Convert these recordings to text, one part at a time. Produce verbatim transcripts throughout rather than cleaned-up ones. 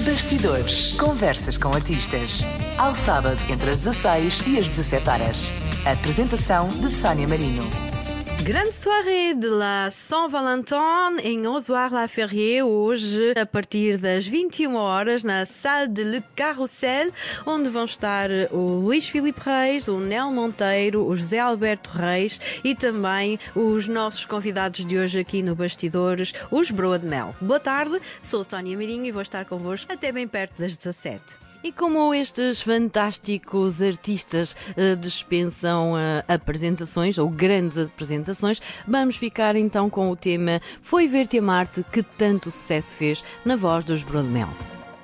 Bastidores. Conversas com artistas. Ao sábado, entre as dezasseis e as dezassete horas. Apresentação de Sónia Marinho. Grande soirée de la Saint-Valentin em Ozoir-la-Ferrier, hoje a partir das vinte e uma horas na Salle de Le Carrousel, onde vão estar o Luís Filipe Reis, o Nel Monteiro, o José Alberto Reis e também os nossos convidados de hoje aqui no Bastidores, os Broa de Mel. Boa tarde, sou a Sónia Marinho e vou estar convosco até bem perto das dezassete. E como estes fantásticos artistas uh, dispensam uh, apresentações, ou grandes apresentações, vamos ficar então com o tema Foi Ver-te Amar-te, que tanto sucesso fez na voz dos Broa de Mel.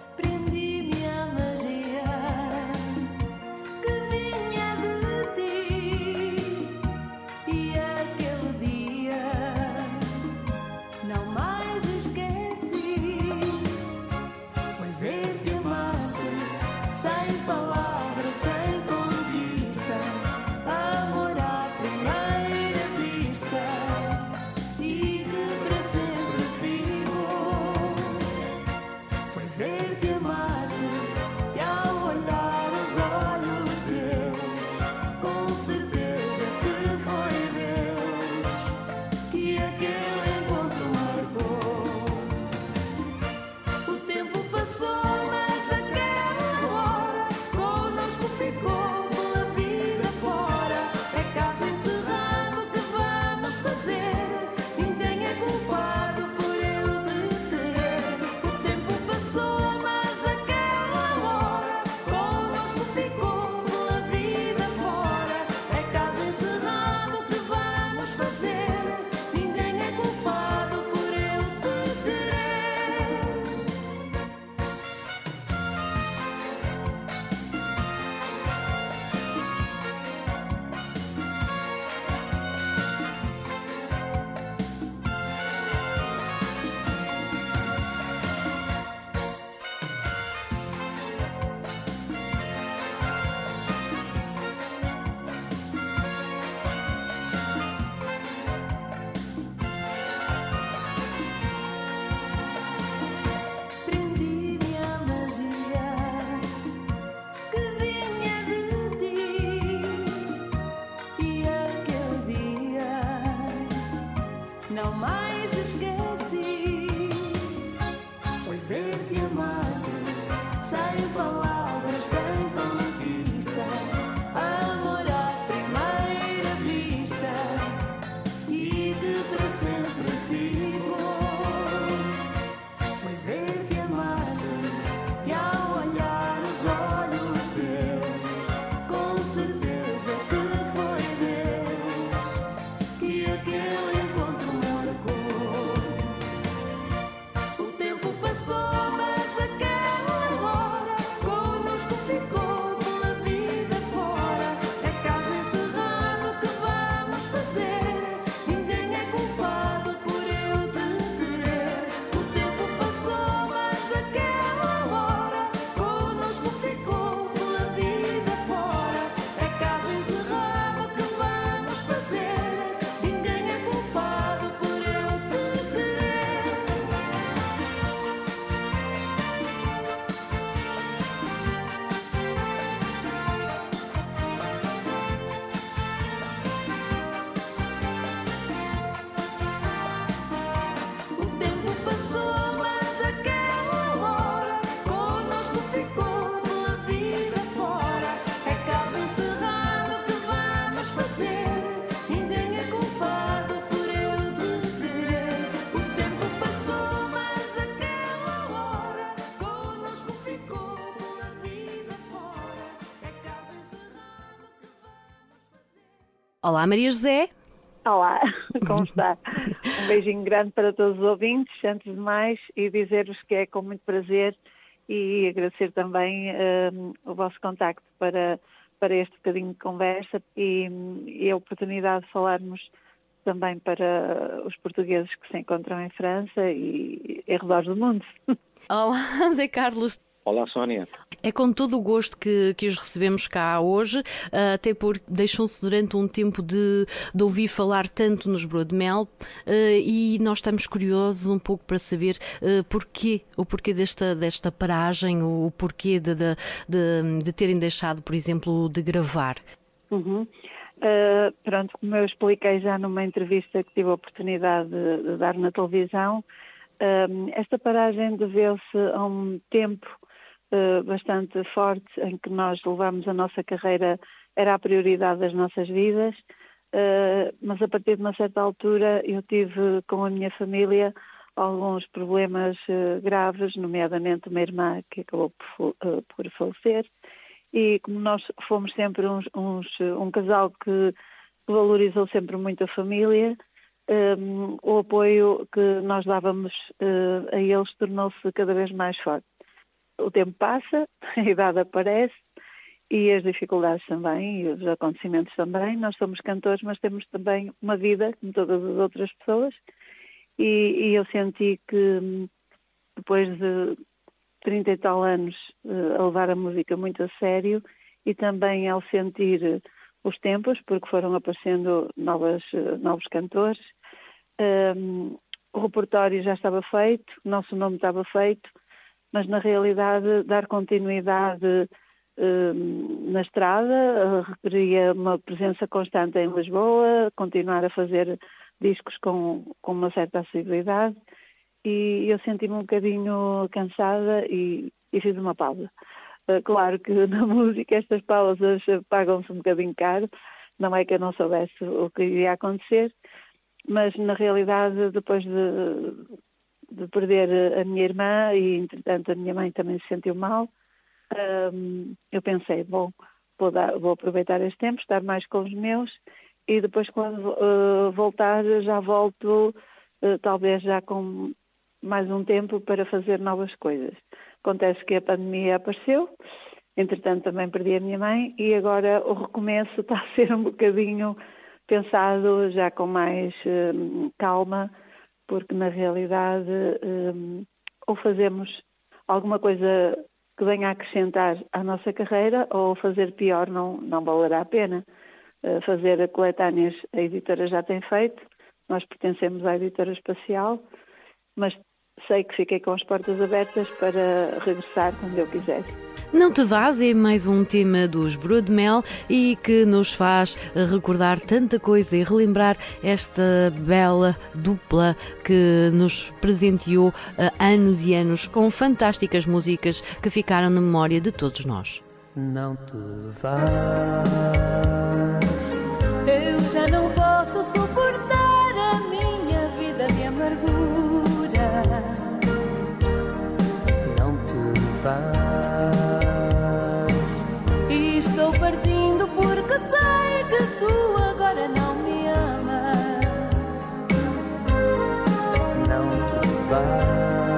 Não mais esqueci, foi ver-te amar-te, sem palavras, sem conquista, amor à primeira vista, e que para sempre ficou. Foi ver-te amar-te, e ao olhar os olhos teus, com certeza que foi Deus, que aquele Olá, Maria José. Olá, como está? Um beijinho grande para todos os ouvintes, antes de mais, e dizer-vos que é com muito prazer e agradecer também um, o vosso contacto para, para este bocadinho de conversa e, e a oportunidade de falarmos também para os portugueses que se encontram em França e em redor do mundo. Olá, Zé Carlos. Olá, Sónia. É com todo o gosto que, que os recebemos cá hoje, até porque deixam-se durante um tempo de, de ouvir falar tanto nos Broa de Mel, e nós estamos curiosos um pouco para saber porquê, o porquê desta, desta paragem, o porquê de, de, de, de terem deixado, por exemplo, de gravar. Uhum. Uh, pronto, como eu expliquei já numa entrevista que tive a oportunidade de, de dar na televisão, uh, esta paragem deveu-se a um tempo uh, bastante forte em que nós levamos a nossa carreira, era a prioridade das nossas vidas, uh, mas a partir de uma certa altura eu tive com a minha família alguns problemas uh, graves, nomeadamente uma irmã que acabou por, uh, por falecer. E como nós fomos sempre uns, uns, um casal que valorizou sempre muito a família, um, o apoio que nós dávamos uh, a eles tornou-se cada vez mais forte. O tempo passa, a idade aparece e as dificuldades também, e os acontecimentos também. Nós somos cantores, mas temos também uma vida, como todas as outras pessoas, e, e eu senti que depois de trinta e tal anos uh, a levar a música muito a sério e também ao sentir os tempos, porque foram aparecendo novas, uh, novos cantores, um, o repertório já estava feito, o nosso nome estava feito, mas na realidade dar continuidade uh, na estrada uh, requeria uma presença constante em Lisboa, continuar a fazer discos com, com uma certa assiduidade. E eu senti-me um bocadinho cansada e, e fiz uma pausa. Uh, claro que na música estas pausas pagam-se um bocadinho caro, não é que eu não soubesse o que iria acontecer, mas na realidade depois de, de perder a minha irmã e entretanto a minha mãe também se sentiu mal, um, eu pensei, bom, vou, dar, vou aproveitar este tempo, estar mais com os meus e depois quando uh, voltar já volto uh, talvez já com mais um tempo para fazer novas coisas. Acontece que a pandemia apareceu, entretanto também perdi a minha mãe e agora o recomeço está a ser um bocadinho pensado já com mais um, calma, porque na realidade um, ou fazemos alguma coisa que venha a acrescentar à nossa carreira ou fazer pior não, não valerá a pena. Uh, fazer coletâneas a editora já tem feito, nós pertencemos à editora Espacial, mas sei que fiquei com as portas abertas para regressar quando eu quiser. Não Te Vás é mais um tema dos Broa de Mel e que nos faz recordar tanta coisa e relembrar esta bela dupla que nos presenteou anos e anos com fantásticas músicas que ficaram na memória de todos nós. Não te vás, eu já não posso suportar a minha vida de amargura. Não te vás, e estou partindo porque sei que tu agora não me amas. Não te vás.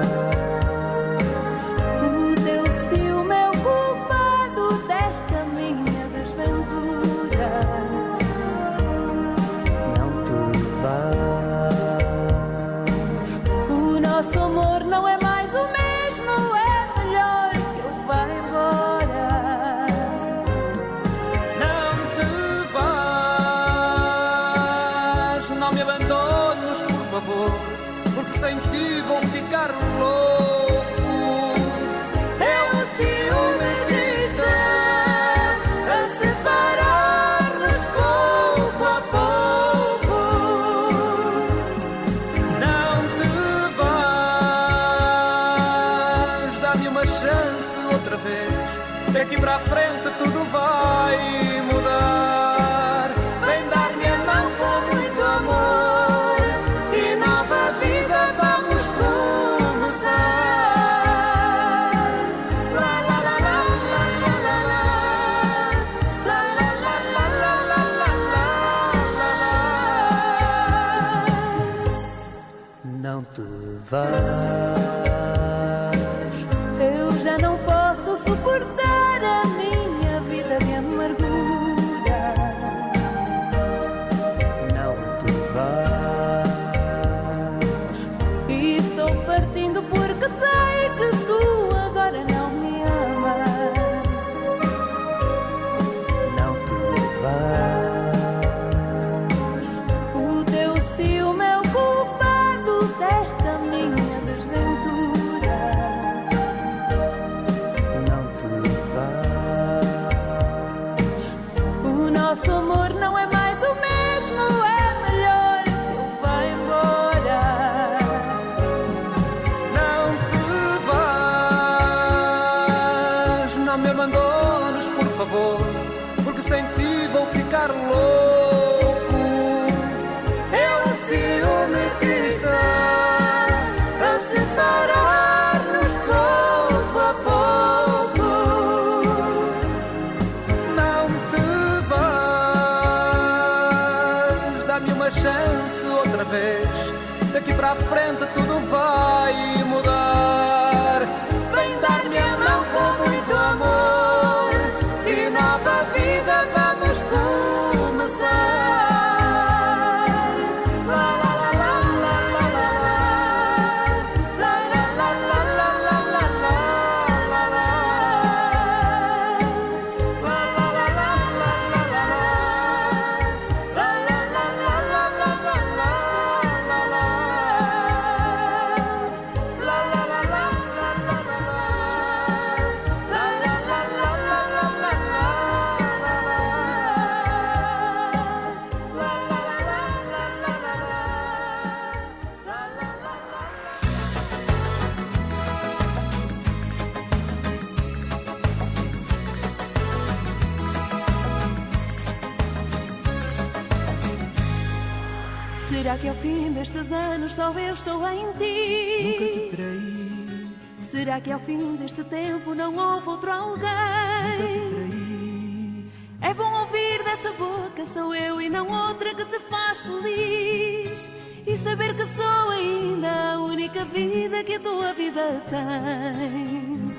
Porque sem ti vou ficar louco. É o ciúme que está a separar-nos pouco a pouco. Não te vás, dá-me uma chance outra vez. Daqui para a frente tudo vai mudar. Vem dar-me a mão com muito amor. Não te vás, eu já não posso suportar a minha vida de amargura. Não te vás, e estou partindo porque sei que tu agora não me sem ti vou ficar louco. É o ciúme que está a separar-nos pouco a pouco. Não te vais, dá-me uma chance outra vez. Daqui para a frente tudo vai mudar. Vem dar-me a mão com muito amor e nova vida vamos começar. Será que ao fim destes anos só eu estou em ti? Nunca te traí. Será que ao fim deste tempo não houve outro alguém? Nunca te traí. É bom ouvir dessa boca, sou eu e não outra que te faz feliz. E saber que sou ainda a única vida que a tua vida tem.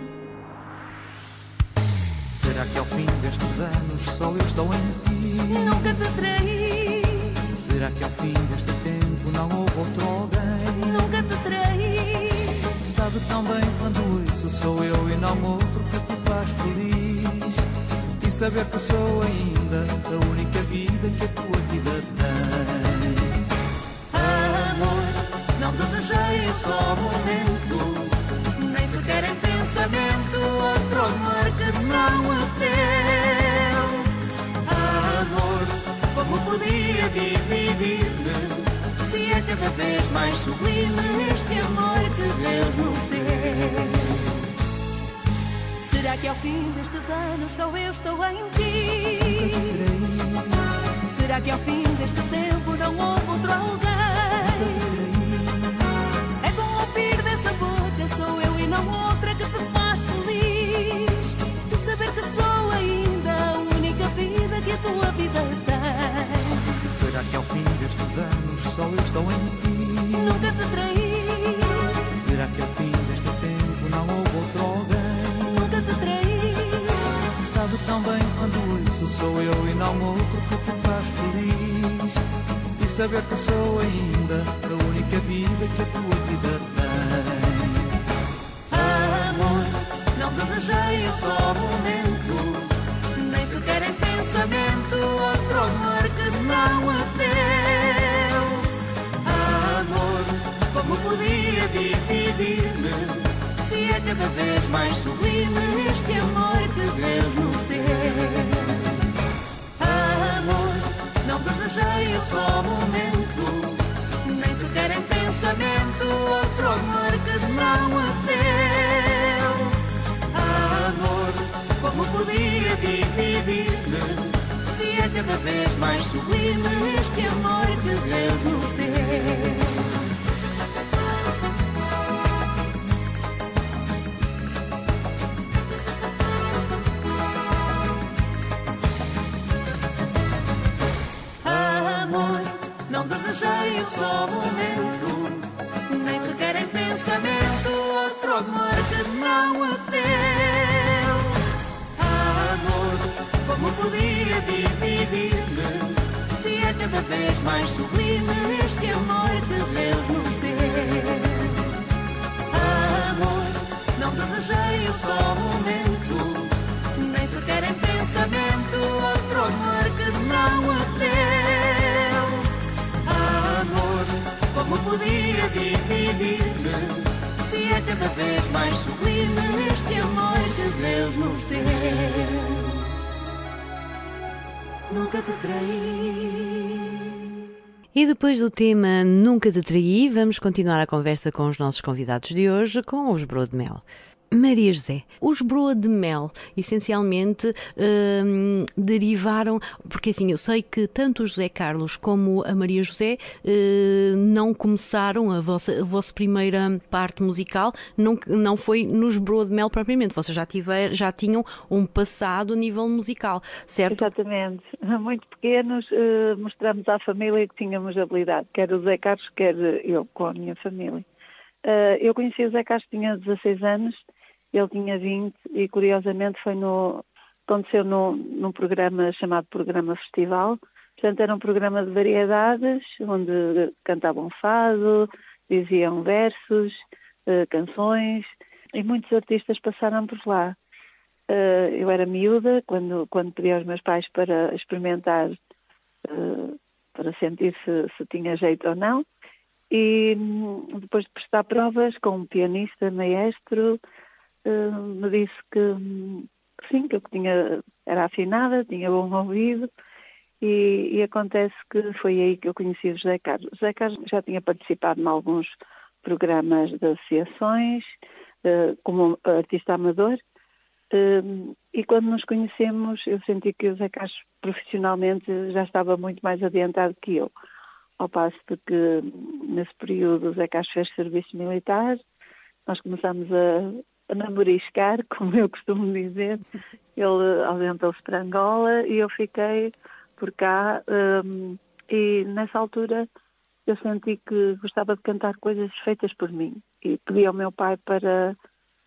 Será que ao fim destes anos só eu estou em ti? Nunca te traí. Será que ao fim deste tempo não houve outro alguém? Nunca te traí. Sabe tão bem quando isso sou eu e não outro que te faz feliz. E saber que sou ainda a única vida que a tua vida tem. Amor, não desejei só um momento, nem sequer em pensamento outro amor que não o teu. Amor, como podia dividir-me, se é cada vez mais sublime este amor que Deus nos deu. Será que ao fim destes anos só eu estou em ti? Será que ao fim deste tempo não houve outro alguém? É bom ouvir dessa boca, sou eu e não outra que te faz feliz. De saber que sou ainda a única vida que a tua vida tem. Será que ao fim destes anos só eu estou em ti? Nunca te traí. Será que ao fim deste tempo não houve outro alguém? Nunca te traí. Sabe tão bem quando isso sou eu e não outro que te faz feliz. E saber que sou ainda a única vida que a tua vida tem. Amor, não desejei só um momento, nem sequer em pensamento outro amor que não o teu. Amor, como podia dividir-me, se é cada vez mais sublime este amor que Deus nos deu. Amor, não desejei só um momento, nem sequer em pensamento outro amor que não o teu. Amor, como podia dividir-me, se é cada vez mais sublime este amor que Deus nos deu. Não desejei só um momento, nem sequer em pensamento outro amor que não o teu. Amor, como podia dividir-me, se é cada vez mais sublime este amor que Deus nos deu. Amor, não desejei só um momento, nem sequer em pensamento outro amor que não o teu. Amor, como podia dividir-me, se é cada vez mais sublime este amor que Deus nos deu. Nunca te traí. E depois do tema Nunca te traí, vamos continuar a conversa com os nossos convidados de hoje com os Broa de Mel. Maria José, os Broa de Mel, essencialmente, hum, derivaram, porque assim, eu sei que tanto o José Carlos como a Maria José hum, não começaram, a vossa, a vossa primeira parte musical não, não foi nos Broa de Mel propriamente, vocês já, tiver, já tinham um passado a nível musical, certo? Exatamente. Muito pequenos, uh, mostramos à família que tínhamos habilidade, quer o José Carlos, quer eu, com a minha família. Uh, eu conheci o José Carlos, tinha dezasseis anos, ele tinha vinte e curiosamente foi no, aconteceu no, num programa chamado Programa Festival. Portanto, era um programa de variedades, onde cantavam fado, diziam versos, uh, canções, e muitos artistas passaram por lá. Uh, eu era miúda quando, quando pedi aos meus pais para experimentar, uh, para sentir se, se tinha jeito ou não. E depois de prestar provas com um pianista, maestro, uh, me disse que, que sim, que eu tinha, era afinada, tinha bom ouvido, e, e acontece que foi aí que eu conheci o José Carlos. O José Carlos já tinha participado em alguns programas de associações, uh, como artista amador, uh, e quando nos conhecemos eu senti que o José Carlos profissionalmente já estava muito mais adiantado que eu. Ao passo de que, nesse período, o José Carlos fez serviço militar, nós começámos a, a namoriscar, como eu costumo dizer. Ele ausentou-se para Angola e eu fiquei por cá. Um, e, nessa altura, eu senti que gostava de cantar coisas feitas por mim. E pedi ao meu pai para,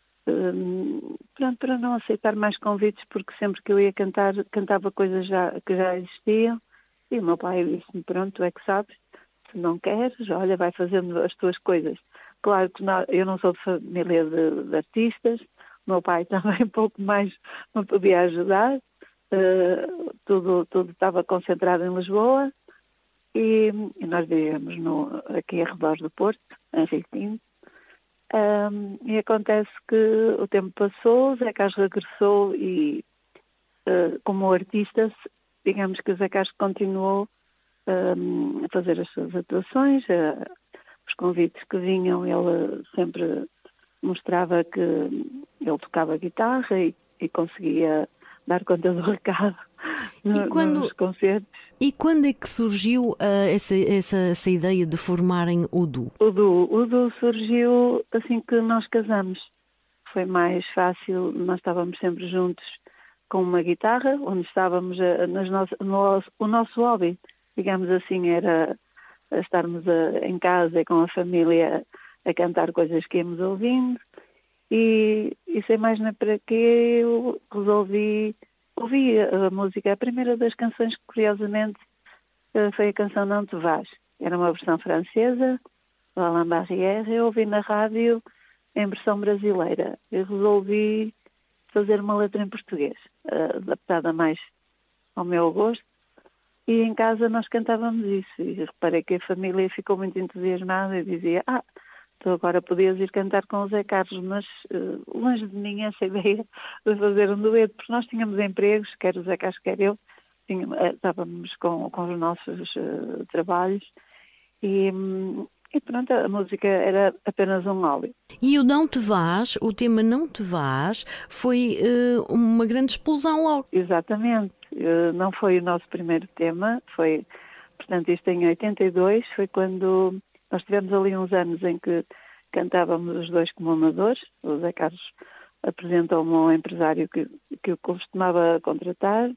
um, pronto, para não aceitar mais convites, porque sempre que eu ia cantar, cantava coisas já, que já existiam. E o meu pai disse-me, pronto, tu é que sabes, se não queres, olha, vai fazendo as tuas coisas. Claro que não, eu não sou de família de, de artistas, o meu pai também um pouco mais me podia ajudar, uh, tudo, tudo estava concentrado em Lisboa, e, e nós vivíamos no, aqui ao redor do Porto, em Riquinho. Um, e acontece que o tempo passou, o Zé Carlos regressou e, uh, como artista, digamos que o José Carlos continuou um, a fazer as suas atuações, uh, os convites que vinham, ele sempre mostrava que ele tocava guitarra e, e conseguia dar conta do recado no, quando, nos concertos. E quando é que surgiu uh, essa, essa, essa ideia de formarem o duo? O duo, o duo surgiu assim que nós casamos. Foi mais fácil, nós estávamos sempre juntos com uma guitarra, onde estávamos a, nas no, no, o nosso hobby, digamos assim, era estarmos a, em casa e com a família a cantar coisas que íamos ouvindo, e, e sem mais nem para quê, eu resolvi ouvir a, a música. A primeira das canções, que curiosamente foi a canção Não Te Vás. Era uma versão francesa, do Alain Barrière. Eu ouvi na rádio em versão brasileira e resolvi fazer uma letra em português, adaptada mais ao meu gosto, e em casa nós cantávamos isso, e reparei que a família ficou muito entusiasmada e dizia, ah, tu agora podias ir cantar com o Zé Carlos, mas uh, longe de mim essa ideia de fazer um dueto, porque nós tínhamos empregos, quer o Zé Carlos, quer eu, tínhamos, estávamos com, com os nossos uh, trabalhos, e... Um, E pronto, a música era apenas um hobby. E o Não Te Vás, o tema Não Te Vás, foi uh, uma grande explosão logo. Exatamente. Uh, não foi o nosso primeiro tema, foi, portanto, isto em oitenta e dois, foi quando nós tivemos ali uns anos em que cantávamos os dois como amadores. O Zé Carlos apresentou-me um empresário que, que eu costumava contratar.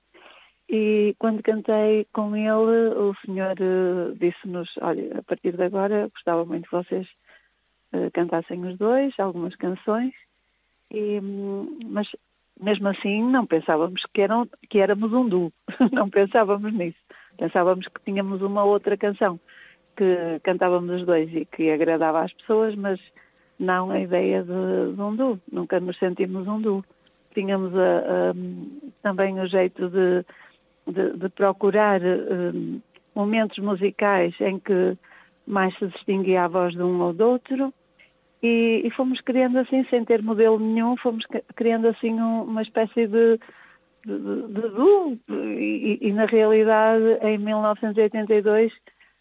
E quando cantei com ele, o senhor uh, disse-nos, olha, a partir de agora gostava muito que vocês uh, cantassem os dois, algumas canções, e, um, mas mesmo assim não pensávamos que, eram, que éramos um duo, não pensávamos nisso. Pensávamos que tínhamos uma outra canção que cantávamos os dois e que agradava às pessoas, mas não a ideia de, de um duo, nunca nos sentimos um duo. Tínhamos a, a, também o jeito de De, de procurar um, momentos musicais em que mais se distinguia a voz de um ou do outro, e, e fomos criando assim, sem ter modelo nenhum, fomos criando assim um, uma espécie de, de, de duo, e, e na realidade em mil novecentos e oitenta e dois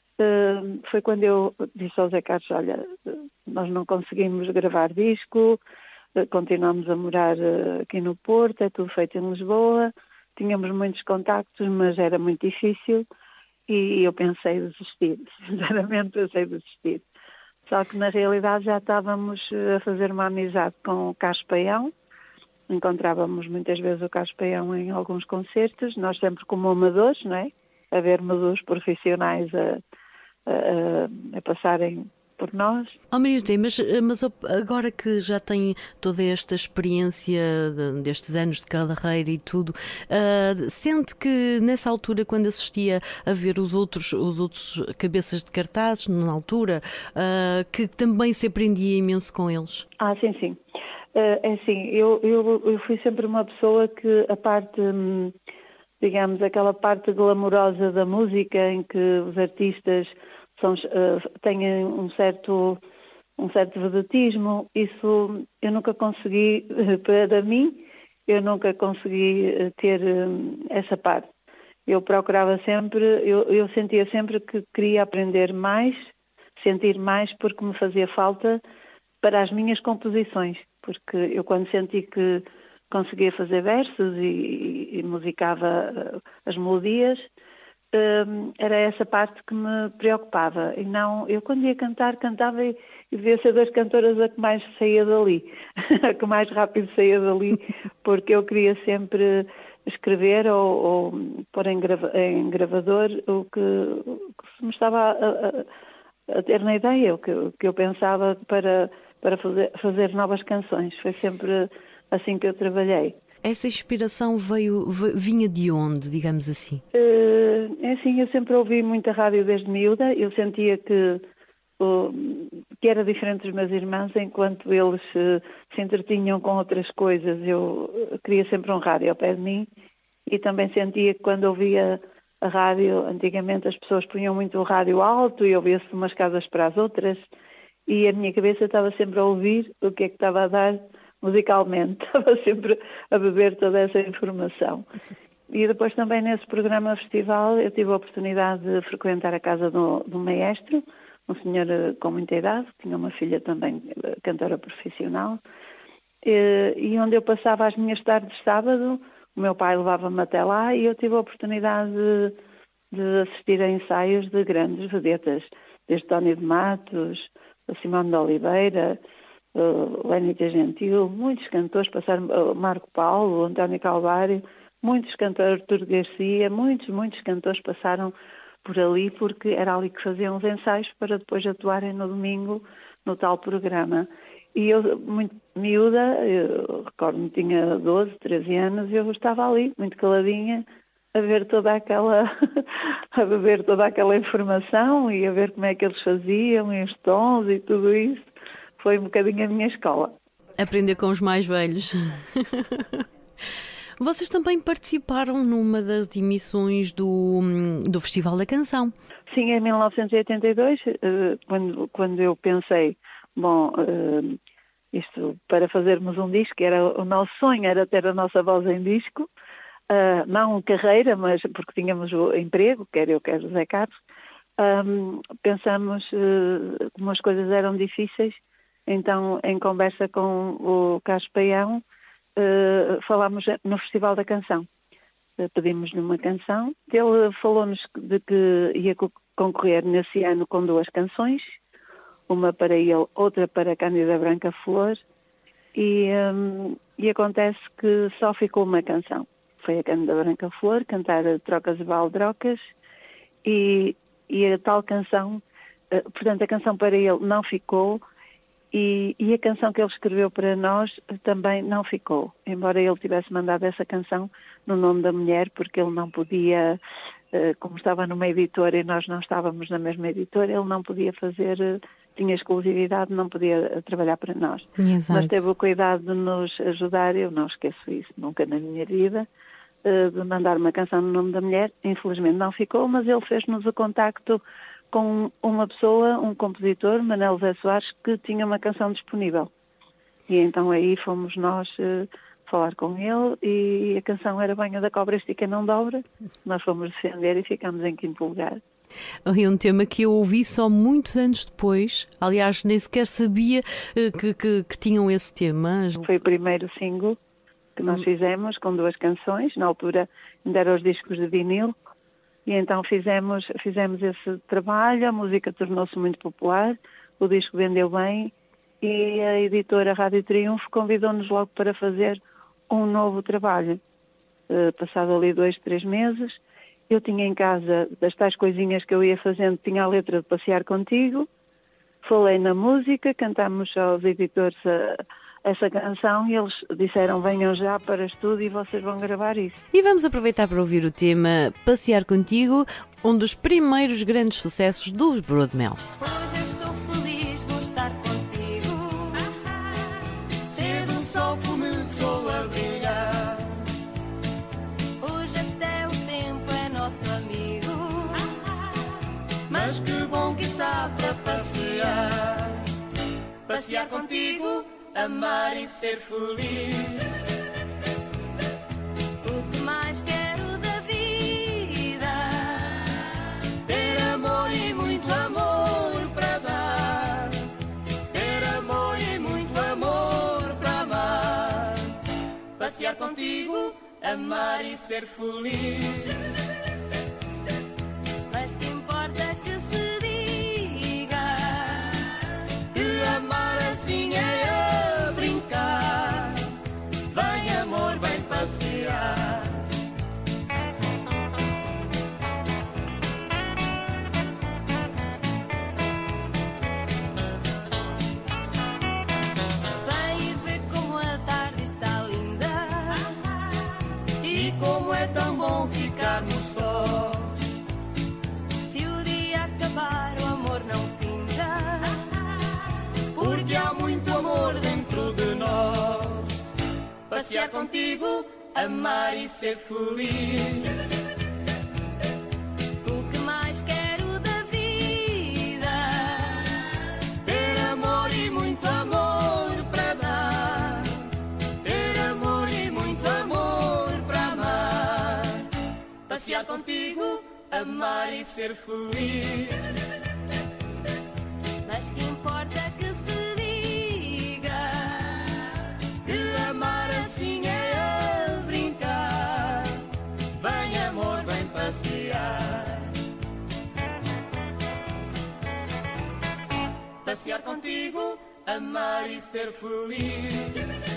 uh, foi quando eu disse ao Zé Carlos, olha, nós não conseguimos gravar disco, continuamos a morar aqui no Porto, é tudo feito em Lisboa. Tínhamos muitos contactos, mas era muito difícil e eu pensei em desistir. Sinceramente, pensei em desistir. Só que, na realidade, já estávamos a fazer uma amizade com o Carlos Paião. Encontrávamos muitas vezes o Carlos Paião em alguns concertos, nós sempre como amadores, não é? A vermos os profissionais a, a, a passarem por nós. Oh, Maria José, mas, mas agora que já tem toda esta experiência de, destes anos de carreira e tudo, uh, sente que nessa altura, quando assistia a ver os outros, os outros cabeças de cartazes, na altura, uh, que também se aprendia imenso com eles? Ah, sim, sim. Uh, é assim, eu, eu, eu fui sempre uma pessoa que a parte, digamos, aquela parte glamourosa da música em que os artistas são, uh, têm um certo, um certo vedetismo, isso eu nunca consegui, para mim, eu nunca consegui ter essa parte. Eu procurava sempre, eu, eu sentia sempre que queria aprender mais, sentir mais, porque me fazia falta para as minhas composições, porque eu quando senti que conseguia fazer versos e, e, e musicava as melodias, um, era essa parte que me preocupava. E não, eu quando ia cantar, cantava e, e devia ser das cantoras a que mais saía dali, a que mais rápido saía dali, porque eu queria sempre escrever ou, ou pôr em, grava, em gravador o que, o que se me estava a, a, a ter na ideia, o que, o que eu pensava para, para fazer, fazer novas canções. Foi sempre assim que eu trabalhei. Essa inspiração veio, vinha de onde, digamos assim? É assim, eu sempre ouvi muita rádio desde miúda. Eu sentia que, que era diferente dos meus irmãos, enquanto eles se entretinham com outras coisas. Eu queria sempre um rádio ao pé de mim e também sentia que quando ouvia a rádio, antigamente as pessoas punham muito o rádio alto e ouvia-se de umas casas para as outras e a minha cabeça estava sempre a ouvir o que é que estava a dar musicalmente, estava sempre a beber toda essa informação. E depois também nesse programa festival eu tive a oportunidade de frequentar a casa do, do maestro, um senhor com muita idade, tinha uma filha também cantora profissional, e, e onde eu passava as minhas tardes de sábado, o meu pai levava-me até lá e eu tive a oportunidade de, de assistir a ensaios de grandes vedetas, desde Tony de Matos, a Simone de Oliveira, Uh, Lénita Gentil, muitos cantores passaram, uh, Marco Paulo, António Calvário, muitos cantores, Artur Garcia, muitos, muitos cantores passaram por ali porque era ali que faziam os ensaios para depois atuarem no domingo no tal programa. E eu, muito miúda, eu recordo-me, tinha doze, treze anos, e eu estava ali, muito caladinha, a ver toda aquela, a beber toda aquela informação e a ver como é que eles faziam, e os tons e tudo isso. Foi um bocadinho a minha escola. Aprender com os mais velhos. Vocês também participaram numa das emissões do, do Festival da Canção. Sim, em mil novecentos e oitenta e dois, quando, quando eu pensei, bom, isto para fazermos um disco, era, o nosso sonho era ter a nossa voz em disco, não carreira, mas porque tínhamos o emprego, quer eu, quer José Carlos, pensamos, como as coisas eram difíceis, então, em conversa com o Carlos Paião, uh, falámos no Festival da Canção. Uh, pedimos-lhe uma canção. Ele falou-nos de que ia co- concorrer nesse ano com duas canções, uma para ele, outra para a Cândida Branca Flor, e, um, e acontece que só ficou uma canção. Foi a Cândida Branca Flor, cantar Trocas e Baldrocas, e, e a tal canção, uh, portanto, a canção para ele não ficou, E, e a canção que ele escreveu para nós também não ficou, embora ele tivesse mandado essa canção no nome da mulher, porque ele não podia, como estava numa editora e nós não estávamos na mesma editora, ele não podia fazer, tinha exclusividade, não podia trabalhar para nós. Exato. Mas teve o cuidado de nos ajudar, eu não esqueço isso nunca na minha vida, de mandar uma canção no nome da mulher. Infelizmente não ficou, mas ele fez-nos o contacto com uma pessoa, um compositor, Manel Zé Soares, que tinha uma canção disponível. E então aí fomos nós uh, falar com ele e a canção era Banho da Cobra Estica Não Dobra. Nós fomos defender e ficamos em quinto lugar. É um tema que eu ouvi só muitos anos depois. Aliás, nem sequer sabia uh, que, que, que tinham esse tema. Foi o primeiro single que nós fizemos com duas canções. Na altura ainda eram os discos de vinil. E então fizemos, fizemos esse trabalho, a música tornou-se muito popular, o disco vendeu bem e a editora Rádio Triunfo convidou-nos logo para fazer um novo trabalho. Uh, passado ali dois, três meses, eu tinha em casa, das tais coisinhas que eu ia fazendo, tinha a letra de Passear Contigo, falei na música, cantámos aos editores a, essa canção e eles disseram: venham já para estúdio e vocês vão gravar isso. E vamos aproveitar para ouvir o tema Passear Contigo, um dos primeiros grandes sucessos dos Broadmel. Hoje estou feliz, vou estar contigo. Cedo o sol começou a brilhar. Hoje até o tempo é nosso amigo. Mas que bom que está para passear. Passear contigo, amar e ser feliz. O que mais quero da vida? Ter amor e muito amor para dar. Ter amor e muito amor para amar. Passear contigo, amar e ser feliz. Mas que importa que se diga que amar assim é a brincar. Vem amor, vem passear. Vem e vê como a tarde está linda e como é tão bom ficar no sol. Se o dia acabar, o amor não finda, porque há muito amor dentro de nós. Passear contigo, amar e ser feliz. O que mais quero da vida? Ter amor e muito amor para dar. Ter amor e muito amor para amar. Passear contigo, amar e ser feliz. Mas que importa que se diga que amar assim é a brincar. Vem amor, vem passear. Passear contigo, amar e ser feliz.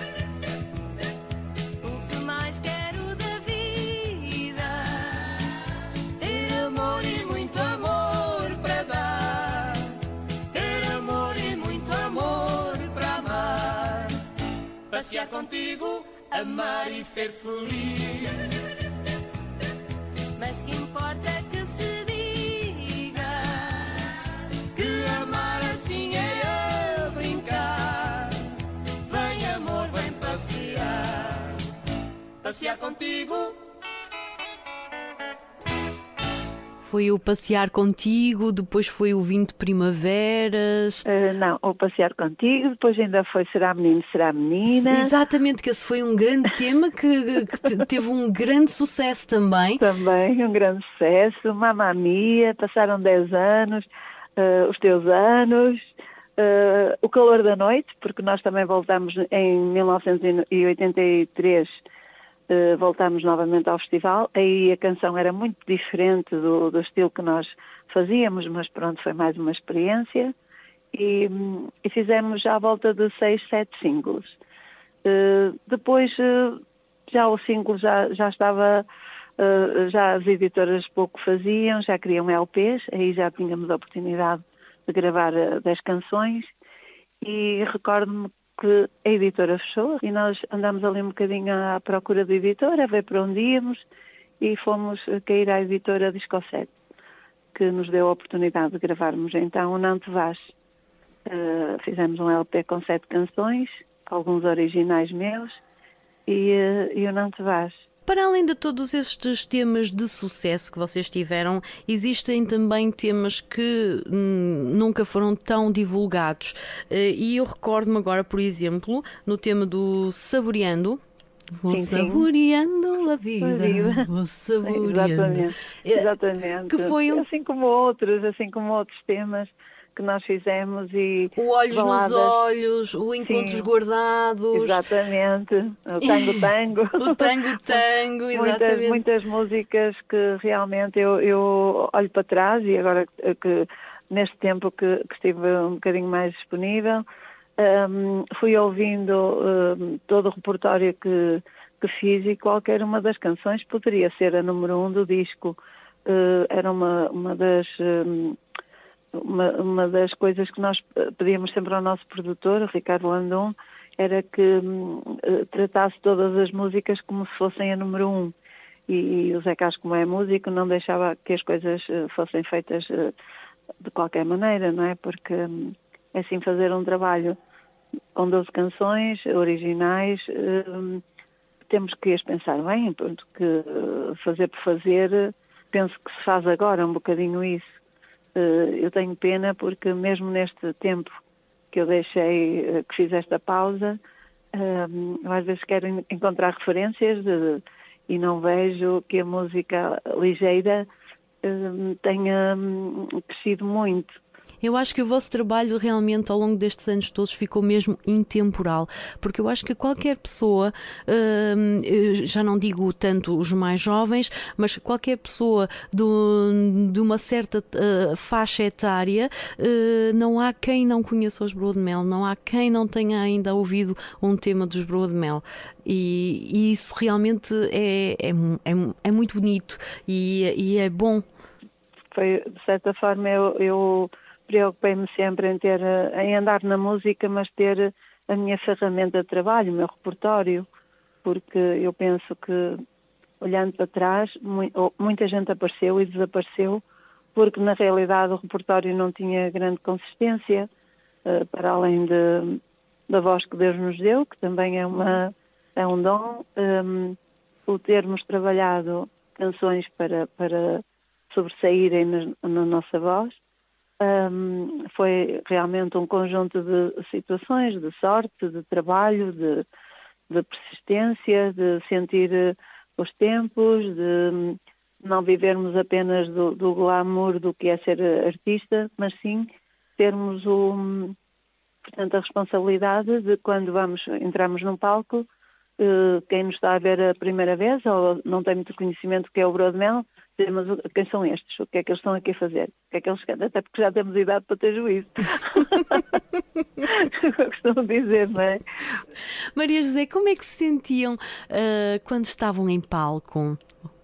O que mais quero da vida? Ter amor e muito amor para dar. Ter amor e muito amor para amar. Passear contigo, amar e ser feliz. Mas que importa que se diga que amar assim é a brincar. Vem amor, vem passear. Passear contigo. Foi o Passear Contigo, depois foi o vinte Primaveras. Uh, não, o Passear Contigo, depois ainda foi Será Menino, Será Menina. Exatamente, que esse foi um grande tema que, que teve um grande sucesso também. Também, um grande sucesso. Mamma Mia, passaram dez anos, uh, os teus anos, uh, O Calor da Noite, porque nós também voltamos em mil novecentos e oitenta e três. Uh, voltámos novamente ao festival. Aí a canção era muito diferente do, do estilo que nós fazíamos, mas pronto, foi mais uma experiência e, e fizemos já à volta de seis, sete singles. Uh, depois uh, já o single já, já estava, uh, já as editoras pouco faziam, já queriam L Ps, aí já tínhamos a oportunidade de gravar uh, dez canções e recordo-me que a editora fechou e nós andámos ali um bocadinho à procura de editora, a ver para onde íamos e fomos cair à editora Discoset, que nos deu a oportunidade de gravarmos então o Não Te Vás. Uh, fizemos um L P com sete canções, alguns originais meus e, uh, e o Não Te Vás. Para além de todos estes temas de sucesso que vocês tiveram, existem também temas que hum, nunca foram tão divulgados. E eu recordo-me agora, por exemplo, no tema do Saboreando, Vou Sim, sim. saboreando a vida, A vida. vou saboreando. Exatamente, É, exatamente. que foi um- Assim como outros, assim como outros temas que nós fizemos e O Olhos baladas. nos Olhos, o Encontros Sim. Guardados, Exatamente, o Tango Tango. o Tango Tango, Muitas, exatamente. muitas músicas que realmente eu, eu olho para trás e agora que, que neste tempo que, que estive um bocadinho mais disponível, um, fui ouvindo um, todo o repertório que, que fiz e qualquer uma das canções poderia ser a número um do disco. Uh, era uma, uma das... Um, Uma, uma das coisas que nós pedíamos sempre ao nosso produtor, o Ricardo Landon, era que hum, tratasse todas as músicas como se fossem a número um. E, e o Zé Carlos, como é músico, não deixava que as coisas uh, fossem feitas uh, de qualquer maneira, não é? Porque hum, é assim fazer um trabalho com doze canções originais, hum, temos que as pensar bem, porque uh, fazer por fazer, penso que se faz agora um bocadinho isso. Eu tenho pena porque mesmo neste tempo que eu deixei, que fiz esta pausa, às vezes quero encontrar referências de, e não vejo que a música ligeira tenha crescido muito. Eu acho que o vosso trabalho realmente ao longo destes anos todos ficou mesmo intemporal, porque eu acho que qualquer pessoa, já não digo tanto os mais jovens, mas qualquer pessoa do, de uma certa faixa etária, não há quem não conheça os Broadmel, não há quem não tenha ainda ouvido um tema dos Broadmel. E, e isso realmente é, é, é, é muito bonito e, e é bom. Foi, de certa forma, eu... eu... preocupei-me sempre em ter, em andar na música, mas ter a minha ferramenta de trabalho, o meu repertório, porque eu penso que, olhando para trás, muita gente apareceu e desapareceu, porque na realidade o repertório não tinha grande consistência, para além de, da voz que Deus nos deu, que também é, uma, é um dom, um, o termos trabalhado canções para, para sobressaírem na, na nossa voz. Um, foi realmente um conjunto de situações, de sorte, de trabalho, de, de persistência, de sentir os tempos, de não vivermos apenas do, do glamour do que é ser artista, mas sim termos o, portanto, a responsabilidade de quando vamos, entramos num palco, uh, quem nos está a ver a primeira vez ou não tem muito conhecimento do que é o Broadmel, mas quem são estes? O que é que eles estão aqui a fazer? O que é que eles querem? Até porque já temos idade para ter juízo. Costumo dizer, não é? Maria José, como é que se sentiam uh, quando estavam em palco?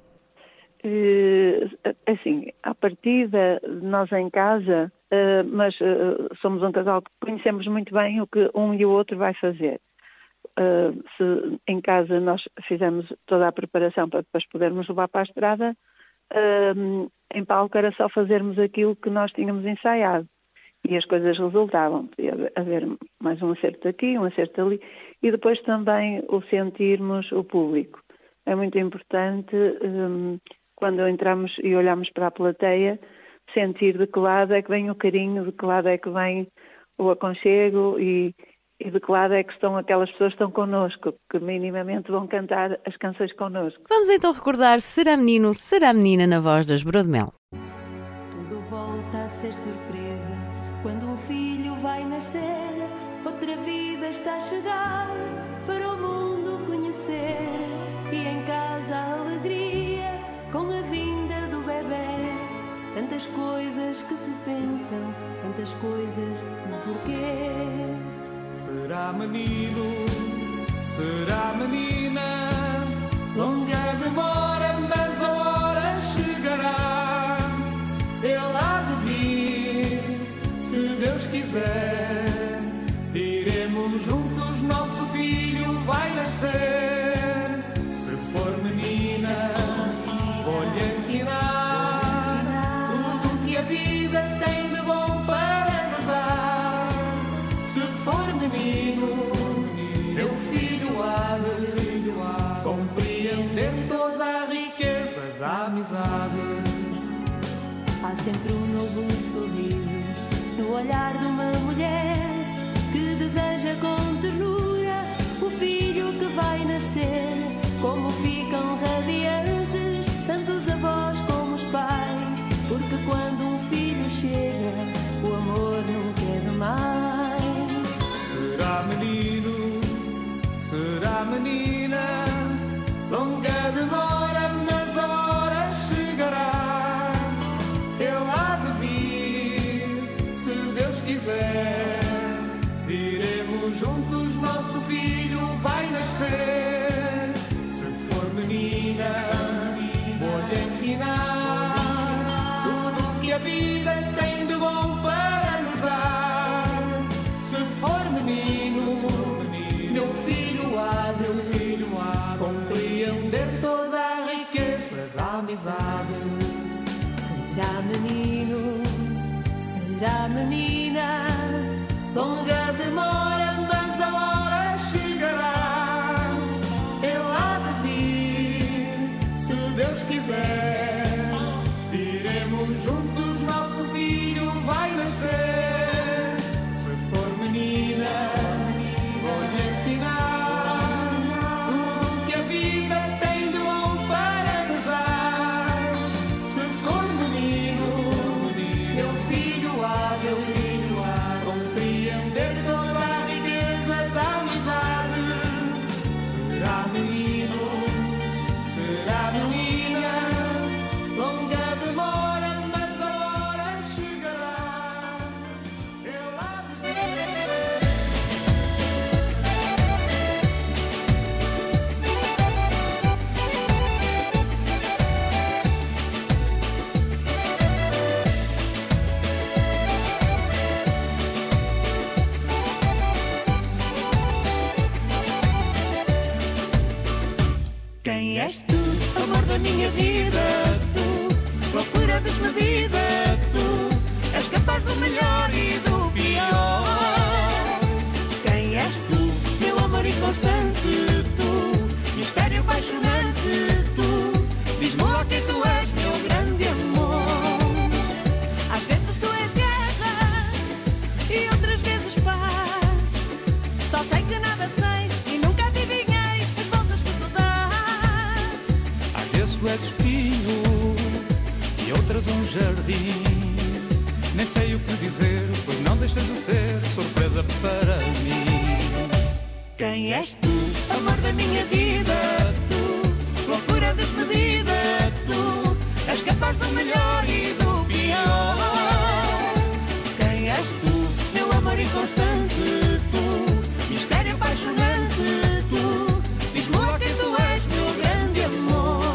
Uh, assim, à partida, nós em casa, uh, mas uh, somos um casal que conhecemos muito bem o que um e o outro vai fazer. Uh, se em casa nós fizemos toda a preparação para depois podermos levar para a estrada, Uh, em palco era só fazermos aquilo que nós tínhamos ensaiado e as coisas resultavam. Podia haver mais um acerto aqui, um acerto ali e depois também o sentirmos o público. É muito importante um, quando entramos e olhamos para a plateia sentir de que lado é que vem o carinho, de que lado é que vem o aconchego e E de que lado é que estão aquelas pessoas que estão connosco, que minimamente vão cantar as canções connosco. Vamos então recordar Será Menino, Será Menina na voz das Broadmel. Tudo volta a ser surpresa quando um filho vai nascer. Outra vida está a chegar para o mundo conhecer. E em casa a alegria com a vinda do bebê. Tantas coisas que se pensam, tantas coisas do porquê. Será menino, será menina, longa demora, mas a hora chegará. Ele há de vir, se Deus quiser, iremos juntos, nosso filho vai nascer. Se for menina, vou-lhe ensinar tudo que a vida tem de bom para nos dar. Se for menino, meu filho há de compreender toda a riqueza da amizade. Há sempre um novo sorriso no olhar de uma mulher que deseja com ternura o filho que vai nascer. será menina, longa demora, mas a hora chegará. Ele há de vir, se Deus quiser. Iremos juntos, nosso filho vai nascer. Se for menina, vou-lhe ensinar tudo o que a vida tem de bom para nos dar. Se for menino, meu filho há, meu filho há compreender toda a riqueza da amizade. Será menino, será menina, longa demora, mas a hora chegará. Ele há de vir, se Deus quiser. Iremos juntos, nosso filho vai nascer. Se for menina, vou-lhe ensinar tudo o que a vida tem de bom para nos dar. Se for menino, meu filho há, meu filho há compreender toda a riqueza da amizade. Será menino, será menina, longa demora, mas a hora chegará. Ele há de Quem és tu, amor da minha vida? Tu, loucura desmedida. Tu, és capaz do melhor e do pior. Quem és tu, meu amor inconstante? Tu, mistério apaixonante. Tu, diz-me lá quem tu és, meu grande amor. Às vezes tu és guerra e outras vezes paz. Só sei que nada sei e nunca adivinhei as voltas que tu dás. Às vezes tu és espinho e outras um jardim. Nem sei o que dizer, pois não deixas de ser surpresa para mim. Quem és tu, amor da minha vida? Tu, loucura desmedida. Tu, és capaz do melhor e do pior. Quem és tu, meu amor inconstante? Tu, mistério apaixonante. Tu, diz-me lá quem tu és, meu grande amor.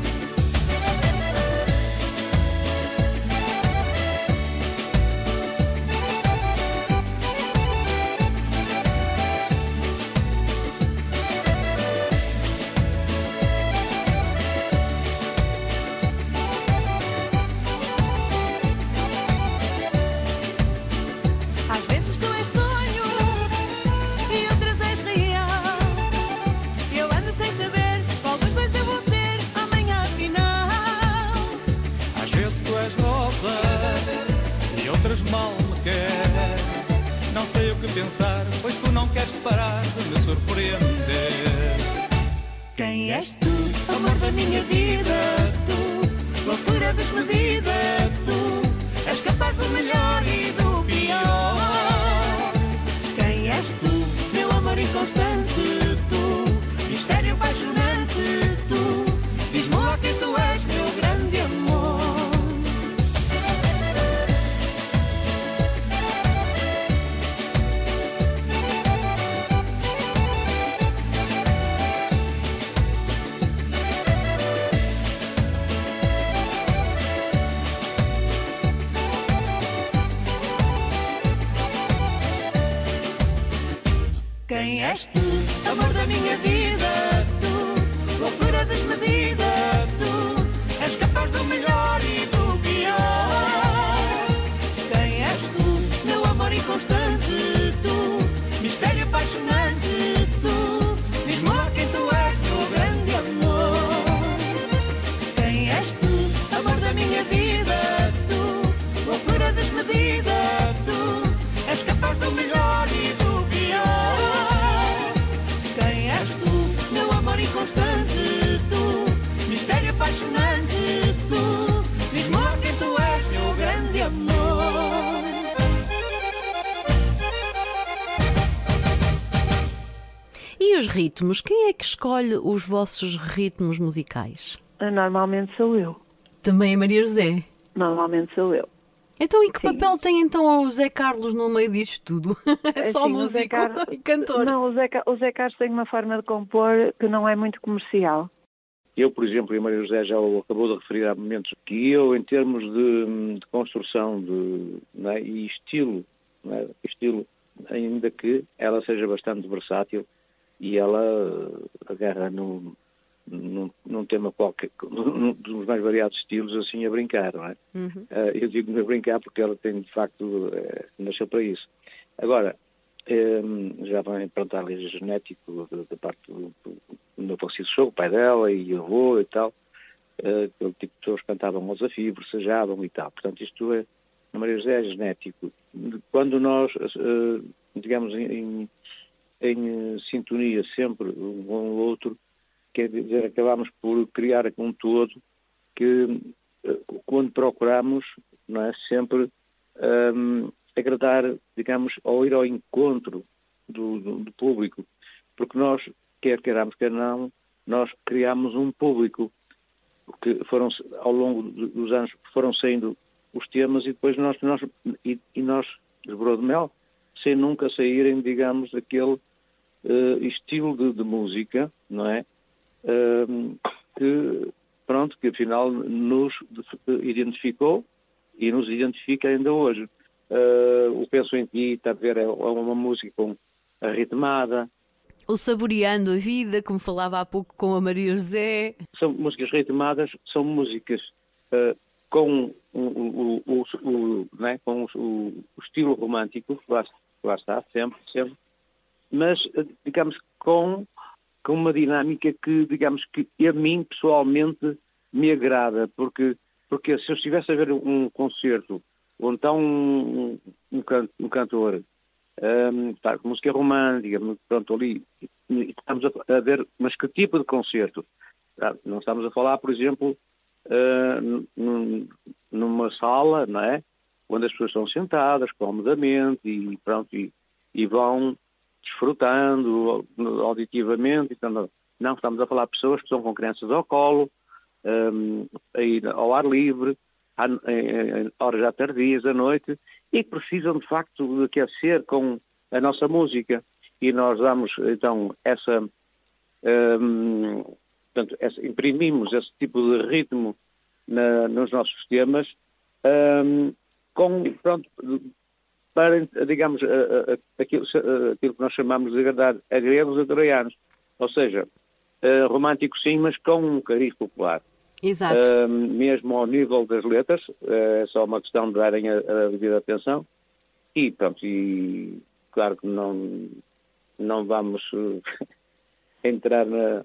Às vezes tu és sonho e outras és real. Eu ando sem saber qual dos dois eu vou ter amanhã afinal. Às vezes tu és rosa e outras mal me quer. Não sei o que pensar, pois tu não queres parar de me surpreender. Quem és tu, amor da minha vida? Tu, loucura desmedida. Tu, és capaz do melhor e do pior. Quem és tu, meu amor inconstante? Tu, mistério apaixonante. Tu, diz-me lá quem tu és, meu grande amor. Quem és tu, amor da minha vida? Tu, loucura desmedida. Tu, és capaz do melhor e do pior. Quem és tu, meu amor inconstante? Tu, mistério apaixonante. Tu, diz-me lá quem tu és, meu grande amor. Quem és tu, amor da minha vida? Tu, loucura desmedida. Tu, és capaz do melhor e do pior. Quem és tu, meu amor inconstante? Tu, mistério apaixonante. Tu, diz-me lá quem tu és, meu grande amor. E os os ritmos, quem é que escolhe os vossos ritmos musicais? Normalmente sou eu. Também a Maria José? Normalmente sou eu. Então, e que Sim. papel tem então o Zé Carlos no meio disto tudo? É só Assim, o Zé músico Car- e cantor? Não, o Zé, Ca- o Zé Carlos tem uma forma de compor que não é muito comercial. Eu, por exemplo, e a Maria José já o acabou de referir há momentos, que eu, em termos de, de construção de, não é, e estilo, não é, estilo, ainda que ela seja bastante versátil e ela agarra num, num, num tema qualquer, num dos mais variados estilos, assim, a brincar, não é? Uhum. Uh, eu digo-me a brincar porque ela tem, de facto, uh, nasceu para isso. Agora, um, já vem pronto, a raiz genético da, da parte do, do, do meu falecido sogro, o pai dela e o avô e tal, uh, aquele tipo de pessoas cantavam ao desafio, versajavam e tal. Portanto, isto é, na Maria José, é genético. Quando nós, uh, digamos, em, em uh, sintonia sempre um com o outro, quer dizer, acabamos por criar um todo que, uh, quando procuramos, não é, sempre um, agradar, digamos, ou ir ao encontro do, do, do público, porque nós, quer queiramos, quer não, nós criamos um público, que foram, ao longo dos anos, foram saindo os temas e depois nós, nós e, e nós, os Broa de Mel, sem nunca saírem, digamos, daquele uh, estilo de, de música, não é? Uh, que, pronto, que afinal nos identificou e nos identifica ainda hoje. Uh, o Penso em Ti, está a ver, é uma música com a ritmada. O Saboreando a Vida, como falava há pouco com a Maria José. São músicas ritmadas, são músicas uh, com, o, o, o, o, né, com o, o, o estilo romântico, lá, lá está, sempre, sempre, mas, digamos, com, com uma dinâmica que, digamos, que a mim, pessoalmente, me agrada, porque, porque se eu estivesse a ver um concerto ou então um, um, can, um cantor um, tá, com música romântica, pronto, ali estamos a, a ver, mas que tipo de concerto? Tá, não estamos a falar, por exemplo, uh, num, numa sala, não é? Onde as pessoas estão sentadas comodamente e pronto, e, e vão desfrutando auditivamente. Então, não, estamos a falar de pessoas que estão com crianças ao colo, um, aí, ao ar livre, em horas já tardias da noite, e que precisam de facto de aquecer com a nossa música, e nós damos então essa, um, portanto, essa imprimimos esse tipo de ritmo na, nos nossos temas, um, com, pronto, para, digamos, a, a, aquilo, a, aquilo que nós chamamos de agradar a gregos e a troianos, ou seja, uh, romântico sim, mas com um cariz popular. Exato. Uh, mesmo ao nível das letras, uh, é só uma questão de darem a, a devida atenção e pronto, e claro que não, não vamos uh, entrar na,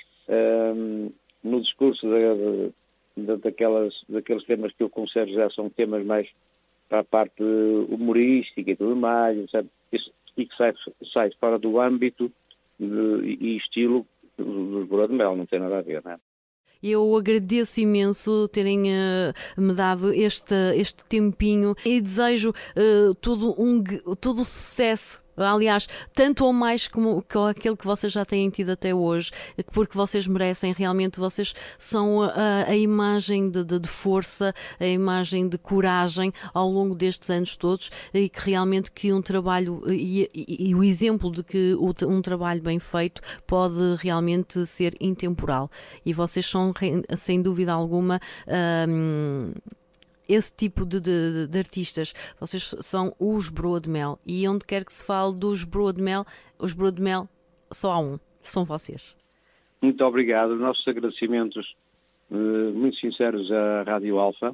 uh, no discurso de, de, daquelas, daqueles temas que eu considero já são temas mais para a parte humorística e tudo mais, sabe? Isso, e que sai, sai fora do âmbito de, e estilo dos Broa de Mel, não tem nada a ver, não é? Eu agradeço imenso terem uh, me dado este, este tempinho e desejo uh, todo um todo o sucesso. Aliás, tanto ou mais como, como aquele que vocês já têm tido até hoje, porque vocês merecem, realmente, vocês são a, a imagem de, de, de força, a imagem de coragem ao longo destes anos todos, e que realmente que um trabalho, e, e, e o exemplo de que um trabalho bem feito pode realmente ser intemporal. E vocês são, sem dúvida alguma, hum, esse tipo de, de, de artistas. Vocês são os Broa de Mel, e onde quer que se fale dos Broa de Mel, os Broa de Mel só há um, são vocês. Muito obrigado, nossos agradecimentos uh, muito sinceros à Rádio Alfa.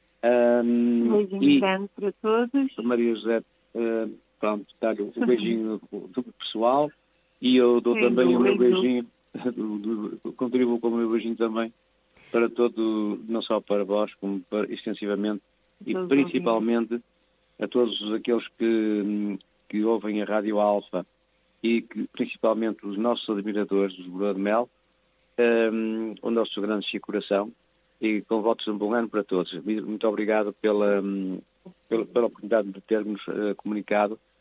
Um, Um beijinho grande para todos. Maria José, uh, pronto, dá-lhe um beijinho do, do pessoal, e eu dou Sim, também o meu beijinho, do, do, contribuo com o meu beijinho também para todo, não só para vós, como para, extensivamente, e todos principalmente ouvindo. A todos aqueles que, que ouvem a Rádio Alfa, e que, principalmente os nossos admiradores dos Broa de Mel, um, o nosso grande Chico Coração, e com votos de um bom ano para todos. Muito obrigado pela, pela, pela oportunidade de termos uh, comunicado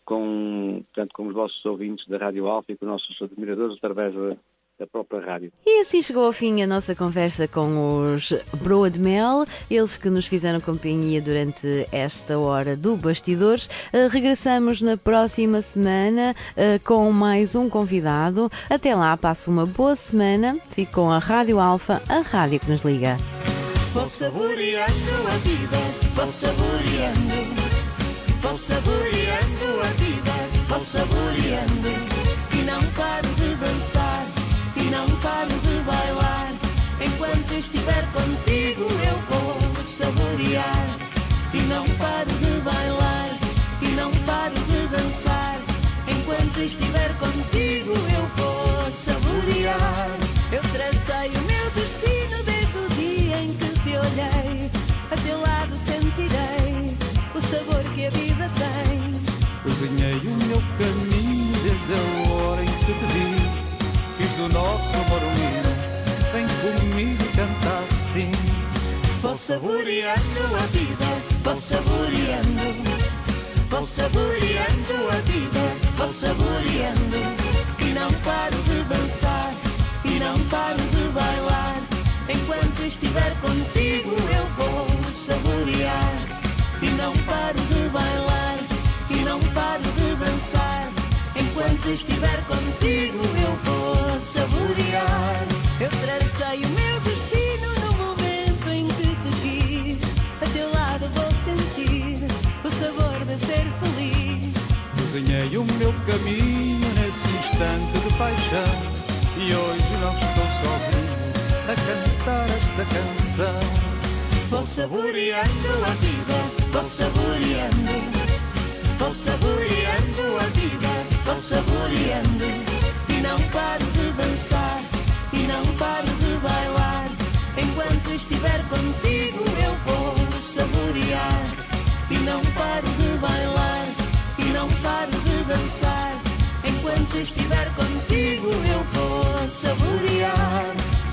com, portanto, com os vossos ouvintes da Rádio Alfa e com os nossos admiradores através da, da própria rádio. E assim chegou ao fim a nossa conversa com os Broa de Mel, eles que nos fizeram companhia durante esta hora do Bastidores. Uh, regressamos na próxima semana uh, com mais um convidado. Até lá, passe uma boa semana. Fique com a Rádio Alfa, a rádio que nos liga. Vou saboreando a vida, vou saboreando. Vou saboreando a vida, vou saboreando. E não paro de dançar, e não paro de bailar. Enquanto estiver contigo eu vou saborear. E não paro de bailar, e não paro de dançar. Enquanto estiver contigo eu vou saborear. Eu tracei o meu destino desde o dia em que te olhei. A teu lado sentirei o sabor que a vida tem. Desenhei o meu caminho desde a hora em que te vi. Fiz do nosso amor um hino. Vem comigo e canta assim. Vou saboreando a vida, vou saboreando. Vou saboreando a vida, vou saboreando. E não paro de dançar, e não paro de bailar. Enquanto estiver contigo eu vou saborear. E não paro de bailar, e não paro de dançar. Enquanto estiver contigo eu vou saborear. Eu tracei o meu destino no momento em que te quis. A teu lado vou sentir o sabor de ser feliz. Desenhei o meu caminho nesse instante de paixão. E hoje não estou sozinho a cantar esta canção. Vou saboreando a vida, vou saboreando. Vou saboreando a vida, vou saboreando. E não paro de dançar, e não paro de bailar. Enquanto estiver contigo eu vou saborear. E não paro de bailar, e não paro de dançar. Enquanto estiver contigo eu vou saborear.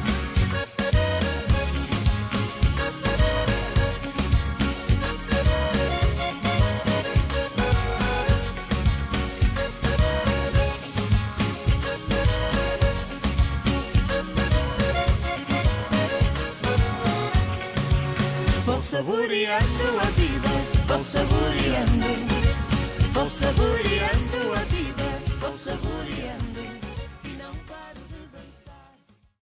Vou saboreando a vida, vou saboreando. Vou saboreando a vida, vou saboreando.